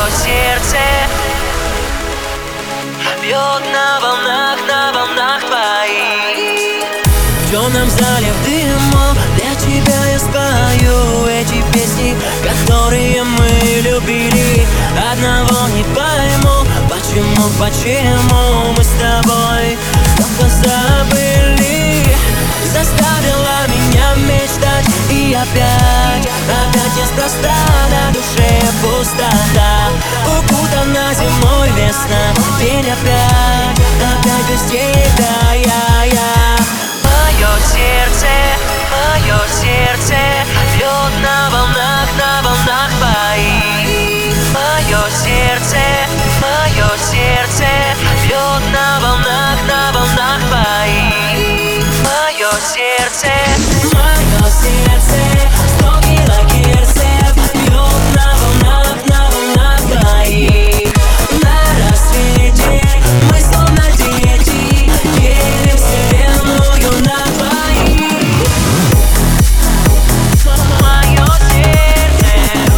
Мое сердце бьет на волнах твоих. В темном зале в дыму для тебя я спою эти песни, которые мы любили. Одного не пойму, почему мы с тобой снова забыли. Заставила меня мечтать, и опять неспроста на душе пустота. Укутана зимой весна, день опять без тебя я. Мое сердце бьет на волнах твоих. Мое сердце бьет на волнах твоих. Мое сердце, сто килогерцев бьет на волнах твоих. На рассвете мы словно дети делим вселенную на двоих. мое сердце,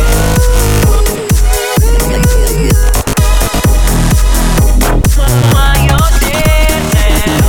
мое сердце.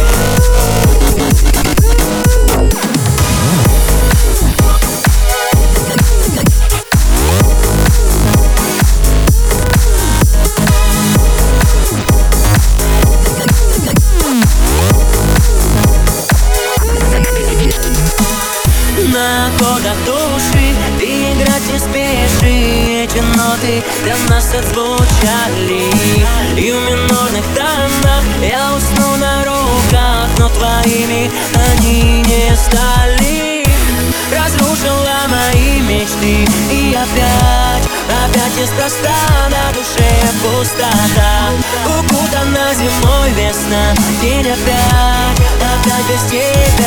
На аккордах души ты играть не спеши. Эти ноты для нас отзвучали, и в минорных тонах я усну на руках, но твоими они не стали. Разрушила мои мечты, и опять неспроста на душе пустота. Укутана зимой весна, день опять без тебя.